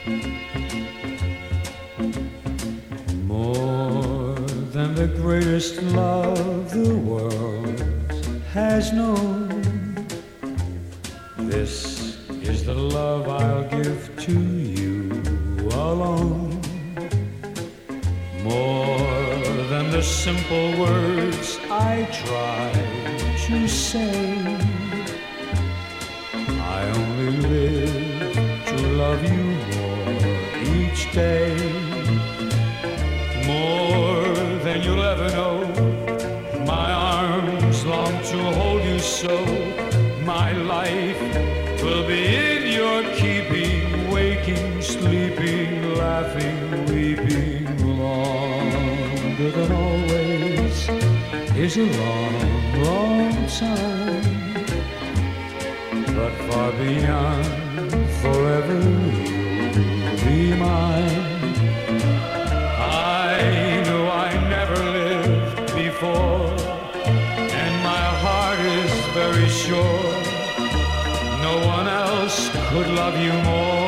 More than the greatest love the world has known, this is the love I'll give to you alone. More than the simple words I try to say, I only live to love you more each day. More than you'll ever know, my arms long to hold you so. My life will be in your keeping, waking, sleeping, laughing, weeping. Longer than always is a long, long time, but far beyond forever you'll be mine. I know I never lived before, and my heart is very sure no one else could love you more.